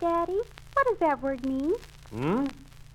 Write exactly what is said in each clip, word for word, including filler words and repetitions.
Daddy. What does that word mean? Hmm?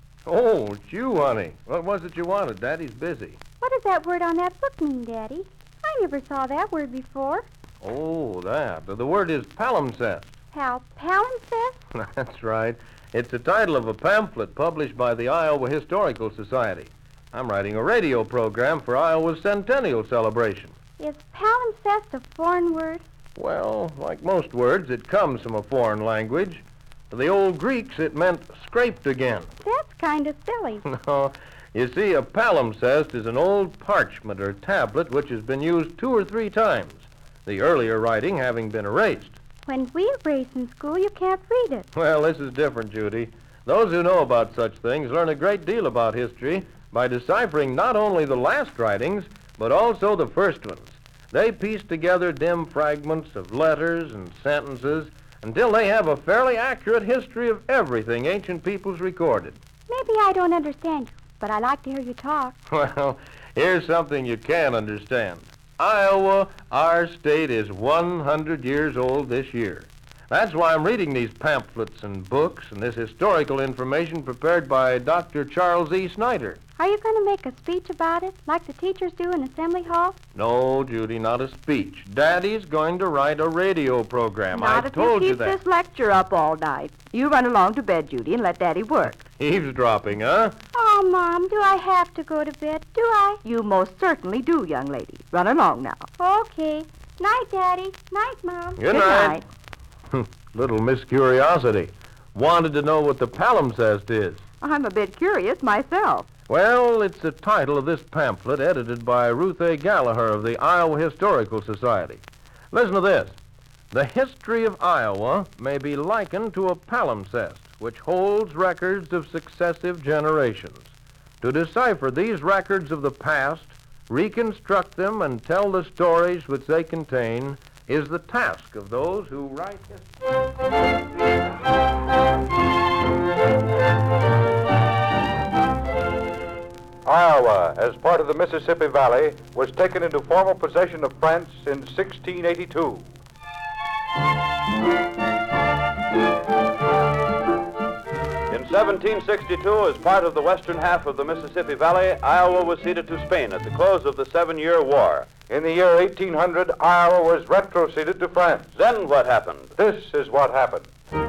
Oh, it's you, honey. What was it you wanted? Daddy's busy. What does that word on that book mean, Daddy? I never saw that word before. Oh, that. The word is palimpsest. Pal, palimpsest? That's right. It's the title of a pamphlet published by the Iowa Historical Society. I'm writing a radio program for Iowa's centennial celebration. Is palimpsest a foreign word? Well, like most words, it comes from a foreign language. To the old Greeks, it meant scraped again. That's kind of silly. No, you see, a palimpsest is an old parchment or tablet which has been used two or three times, the earlier writing having been erased. When we erase in school, you can't read it. Well, this is different, Judy. Those who know about such things learn a great deal about history by deciphering not only the last writings, but also the first ones. They piece together dim fragments of letters and sentences until they have a fairly accurate history of everything ancient peoples recorded. Maybe I don't understand you, but I like to hear you talk. Well, here's something you can understand. Iowa, our state, is one hundred years old this year. That's why I'm reading these pamphlets and books and this historical information prepared by Doctor Charles E. Snyder. Are you going to make a speech about it, like the teachers do in Assembly Hall? No, Judy, not a speech. Daddy's going to write a radio program. Not I if told you you keep that. this lecture up all night. You run along to bed, Judy, and let Daddy work. Eavesdropping, huh? Oh, Mom, do I have to go to bed? Do I? You most certainly do, young lady. Run along now. Okay. Night, Daddy. Night, Mom. Good night. Little Miss Curiosity. Wanted to know what the palimpsest is. I'm a bit curious myself. Well, it's the title of this pamphlet edited by Ruth A. Gallagher of the Iowa Historical Society. Listen to this. The history of Iowa may be likened to a palimpsest, which holds records of successive generations. To decipher these records of the past, reconstruct them, and tell the stories which they contain is the task of those who write history. Iowa, as part of the Mississippi Valley, was taken into formal possession of France in sixteen eighty-two. In seventeen sixty-two, as part of the western half of the Mississippi Valley, Iowa was ceded to Spain at the close of the Seven-Year War. In the year eighteen hundred, Iowa was retroceded to France. Then what happened? This is what happened.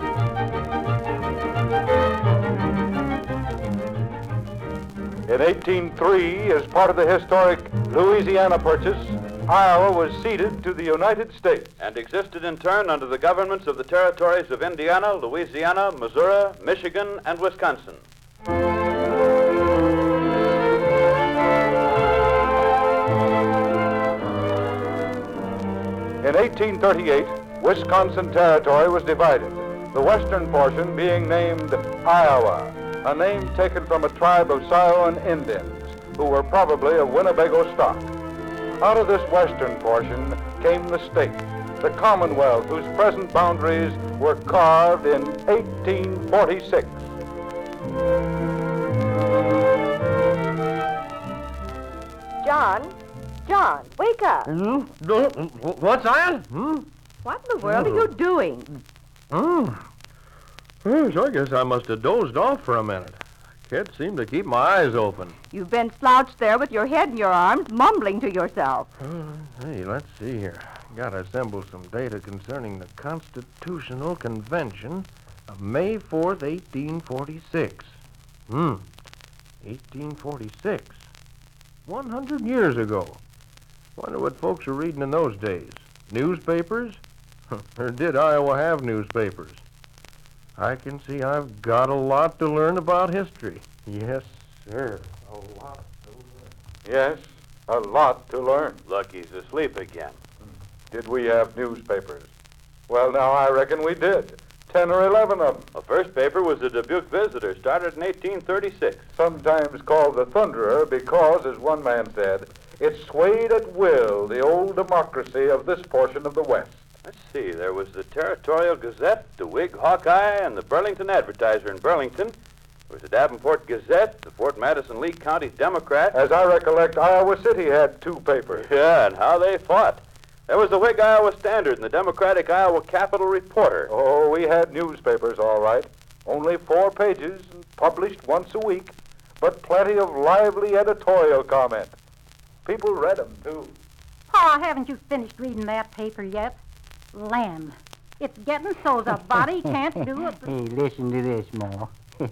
In eighteen oh three, as part of the historic Louisiana Purchase, Iowa was ceded to the United States. And existed in turn under the governments of the territories of Indiana, Louisiana, Missouri, Michigan, and Wisconsin. In eighteen thirty-eight, Wisconsin Territory was divided, the western portion being named Iowa, a name taken from a tribe of Sioux Indians who were probably of Winnebago stock. Out of this western portion came the state, the Commonwealth, whose present boundaries were carved in eighteen forty-six. John, John, wake up. Hmm? What's that? Hmm? What in the world are you doing? Oh. Yes, I guess I must have dozed off for a minute. Can't seem to keep my eyes open. You've been slouched there with your head in your arms, mumbling to yourself. Uh, hey, let's see here. Gotta assemble some data concerning the Constitutional Convention of May fourth, eighteen forty-six. Hmm. eighteen forty-six. one hundred years ago. Wonder what folks were reading in those days. Newspapers? Or did Iowa have newspapers? I can see I've got a lot to learn about history. Yes, sir. A lot to learn. Yes, a lot to learn. Lucky's asleep again. Did we have newspapers? Well, now, I reckon we did. Ten or eleven of them. The first paper was the Dubuque Visitor, started in eighteen thirty-six. Sometimes called the Thunderer because, as one man said, it swayed at will the old democracy of this portion of the West. Let's see, there was the Territorial Gazette, the Whig Hawkeye, and the Burlington Advertiser in Burlington. There was the Davenport Gazette, the Fort Madison-Lee County Democrat. As I recollect, Iowa City had two papers. Yeah, and how they fought. There was the Whig Iowa Standard and the Democratic Iowa Capital Reporter. Oh, we had newspapers, all right. Only four pages and published once a week, but plenty of lively editorial comment. People read them, too. Pa, haven't you finished reading that paper yet? Land. It's getting so's a body can't do it. Hey, listen to this, Ma.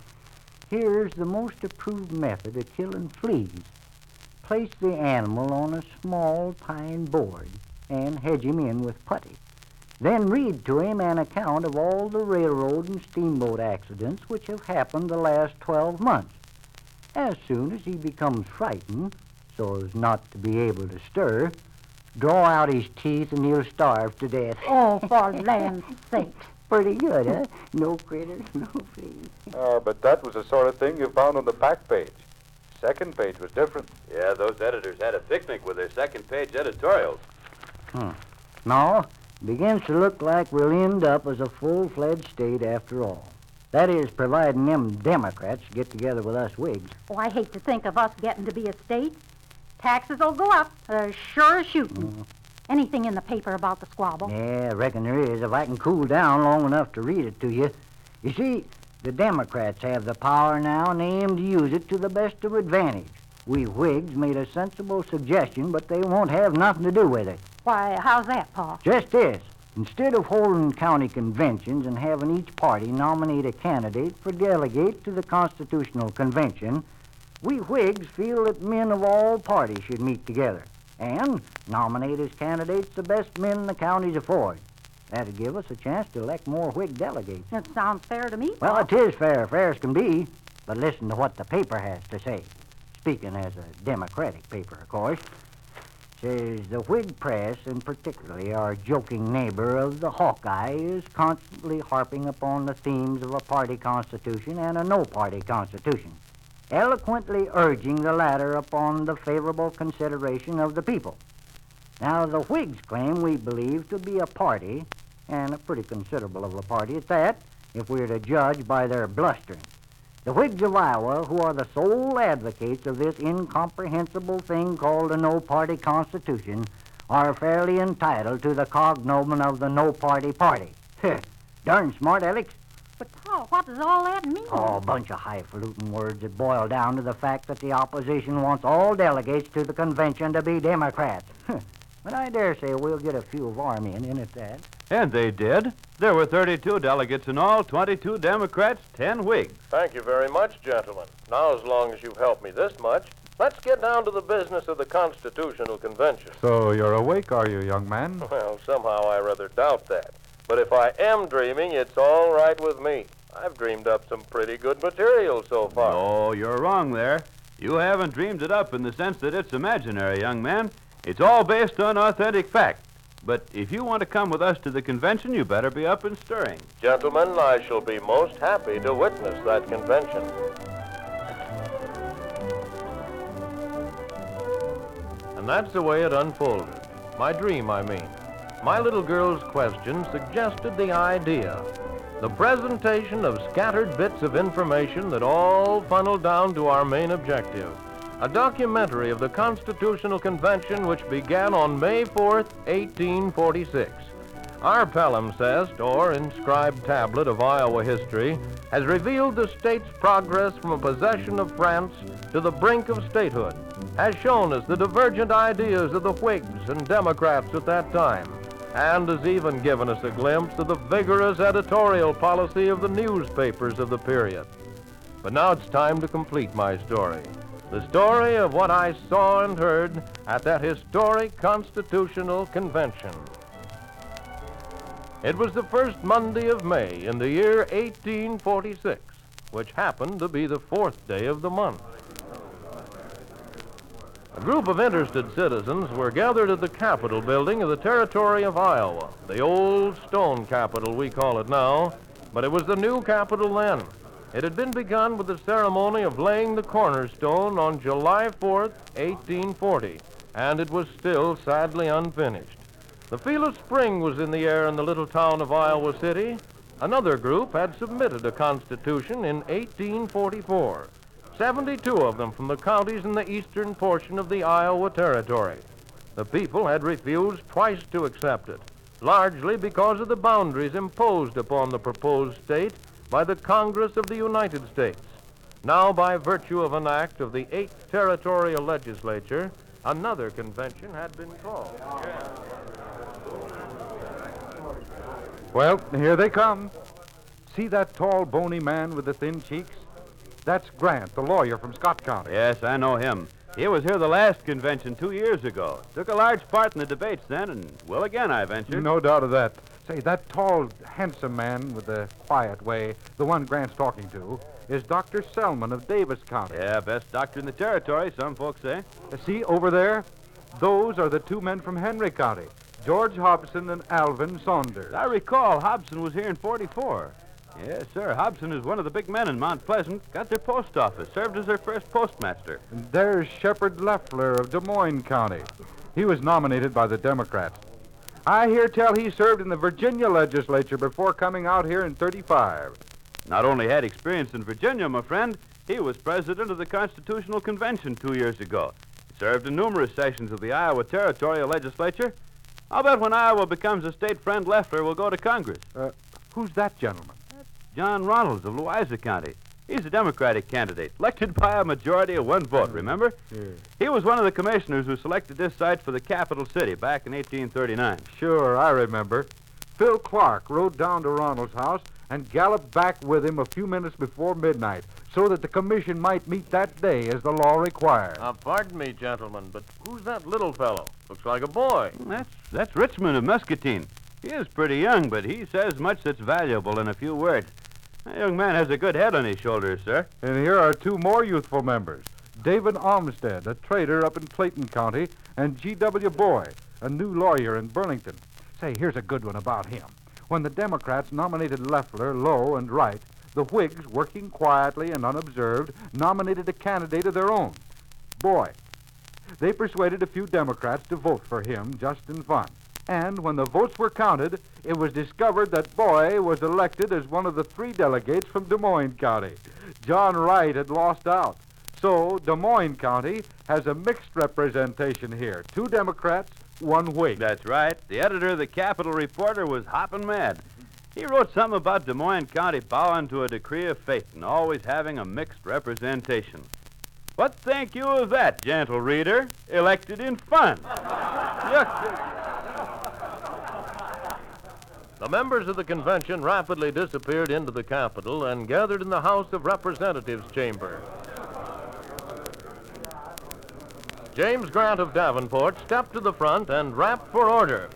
Here's the most approved method of killing fleas. Place the animal on a small pine board and hedge him in with putty. Then read to him an account of all the railroad and steamboat accidents which have happened the last twelve months. As soon as he becomes frightened, so as not to be able to stir, draw out his teeth and he'll starve to death. Oh, for land's sake. Pretty good, huh? No critters, no fleas. Uh, but that was the sort of thing you found on the back page. Second page was different. Yeah, those editors had a picnic with their second-page editorials. Hmm. No, begins to look like we'll end up as a full-fledged state after all. That is, providing them Democrats get together with us Whigs. Oh, I hate to think of us getting to be a state. Taxes will go up, uh, sure as shooting. Mm. Anything in the paper about the squabble? Yeah, I reckon there is, if I can cool down long enough to read it to you. You see, the Democrats have the power now, and they aim to use it to the best of advantage. We Whigs made a sensible suggestion, but they won't have nothing to do with it. Why, how's that, Pa? Just this. Instead of holding county conventions and having each party nominate a candidate for delegate to the Constitutional Convention, we Whigs feel that men of all parties should meet together and nominate as candidates the best men the counties afford. That'd give us a chance to elect more Whig delegates. That sounds fair to me, Well, Pa. it is fair, fair as can be, but listen to what the paper has to say. Speaking as a Democratic paper, of course. Says the Whig press, and particularly our joking neighbor of the Hawkeye, is constantly harping upon the themes of a party constitution and a no-party constitution, eloquently urging the latter upon the favorable consideration of the people. Now, the Whigs claim we believe to be a party, and a pretty considerable of a party at that, if we're to judge by their blustering. The Whigs of Iowa, who are the sole advocates of this incomprehensible thing called a no-party constitution, are fairly entitled to the cognomen of the no-party party. Darn smart, Alex. But, Pa, what does all that mean? Oh, a bunch of highfalutin words that boil down to the fact that the opposition wants all delegates to the convention to be Democrats. But I dare say we'll get a few of our men in at that. And they did. There were thirty-two delegates in all, twenty-two Democrats, ten Whigs. Thank you very much, gentlemen. Now, as long as you've helped me this much, let's get down to the business of the Constitutional Convention. So you're awake, are you, young man? Well, somehow I rather doubt that. But if I am dreaming, it's all right with me. I've dreamed up some pretty good material so far. No, you're wrong there. You haven't dreamed it up in the sense that it's imaginary, young man. It's all based on authentic fact. But if you want to come with us to the convention, you better be up and stirring. Gentlemen, I shall be most happy to witness that convention. And that's the way it unfolded. My dream, I mean. My little girl's question suggested the idea. The presentation of scattered bits of information that all funneled down to our main objective. A documentary of the Constitutional Convention which began on May fourth, eighteen forty-six. Our palimpsest, or inscribed tablet of Iowa history, has revealed the state's progress from a possession of France to the brink of statehood, has shown us the divergent ideas of the Whigs and Democrats at that time, and has even given us a glimpse of the vigorous editorial policy of the newspapers of the period. But now it's time to complete my story. The story of what I saw and heard at that historic Constitutional Convention. It was the first Monday of May in the year eighteen forty-six, which happened to be the fourth day of the month. A group of interested citizens were gathered at the Capitol building of the Territory of Iowa, the old stone Capitol we call it now, but it was the new Capitol then. It had been begun with the ceremony of laying the cornerstone on July fourth, eighteen forty, and it was still sadly unfinished. The feel of spring was in the air in the little town of Iowa City. Another group had submitted a constitution in eighteen forty-four, seventy-two of them from the counties in the eastern portion of the Iowa Territory. The people had refused twice to accept it, largely because of the boundaries imposed upon the proposed state by the Congress of the United States. Now, by virtue of an act of the eighth Territorial Legislature, another convention had been called. Well, here they come. See that tall, bony man with the thin cheeks? That's Grant, the lawyer from Scott County. Yes, I know him. He was here the last convention two years ago. Took a large part in the debates then, and will again, I venture. No doubt of that. Say, that tall, handsome man with the quiet way, the one Grant's talking to, is Doctor Selman of Davis County. Yeah, best doctor in the territory, some folks say. Uh, See, over there? Those are the two men from Henry County, George Hobson and Alvin Saunders. I recall Hobson was here in forty-four. Yes, sir. Hobson is one of the big men in Mount Pleasant. Got their post office. Served as their first postmaster. And there's Shepard Leffler of Des Moines County. He was nominated by the Democrats. I hear tell he served in the Virginia legislature before coming out here in thirty-five. Not only had experience in Virginia, my friend, he was president of the Constitutional Convention two years ago. He served in numerous sessions of the Iowa Territorial Legislature. I'll bet when Iowa becomes a state, friend Leffler will go to Congress. Uh, who's that gentleman? John Ronalds of Louisa County. He's a Democratic candidate, elected by a majority of one vote, remember? Yeah. He was one of the commissioners who selected this site for the capital city back in eighteen thirty-nine. Sure, I remember. Phil Clark rode down to Ronald's house and galloped back with him a few minutes before midnight so that the commission might meet that day as the law required. Uh, pardon me, gentlemen, but who's that little fellow? Looks like a boy. That's, that's Richmond of Muscatine. He is pretty young, but he says much that's valuable in a few words. That young man has a good head on his shoulders, sir. And here are two more youthful members. David Olmsted, a trader up in Clayton County, and G W Boyd, a new lawyer in Burlington. Say, here's a good one about him. When the Democrats nominated Leffler, Lowe, and Wright, the Whigs, working quietly and unobserved, nominated a candidate of their own, Boyd. They persuaded a few Democrats to vote for him just in fun. And when the votes were counted, it was discovered that Boyd was elected as one of the three delegates from Des Moines County. John Wright had lost out. So Des Moines County has a mixed representation here. Two Democrats, one Whig. That's right. The editor of the Capitol Reporter was hopping mad. He wrote something about Des Moines County bowing to a decree of fate and always having a mixed representation. What think you of that, gentle reader? Elected in fun. The members of the convention rapidly disappeared into the Capitol and gathered in the House of Representatives chamber. James Grant of Davenport stepped to the front and rapped for order.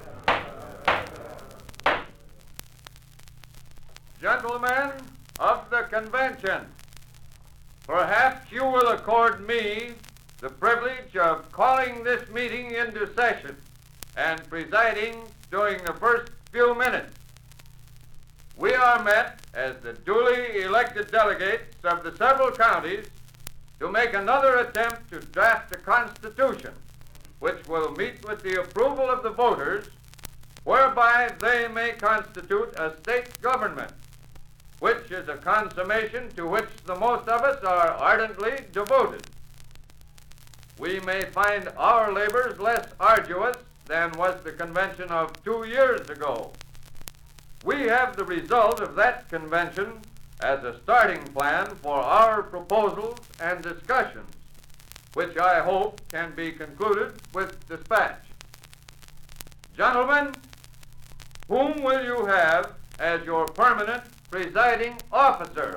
Gentlemen of the convention, perhaps you will accord me the privilege of calling this meeting into session and presiding during the first few minutes. We are met as the duly elected delegates of the several counties to make another attempt to draft a constitution which will meet with the approval of the voters, whereby they may constitute a state government, which is a consummation to which the most of us are ardently devoted. We may find our labors less arduous than was the convention of two years ago. We have the result of that convention as a starting plan for our proposals and discussions, which I hope can be concluded with dispatch. Gentlemen, whom will you have as your permanent presiding officer?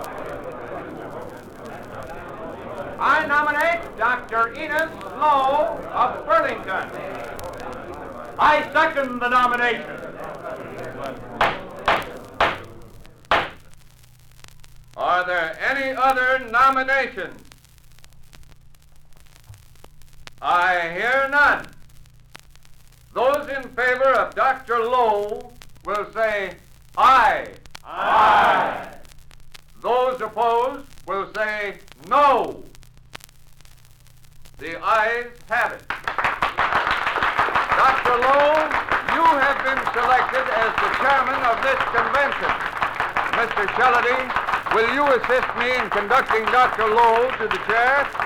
I nominate Doctor Enos Lowe of Burlington. I second the nomination. Are there any other nominations? I hear none. Those in favor of Doctor Lowe will say aye. Aye. Those opposed will say no. The ayes have it. Doctor Lowe, you have been selected as the chairman of this convention. Mister Shellady, will you assist me in conducting Doctor Lowe to the chair?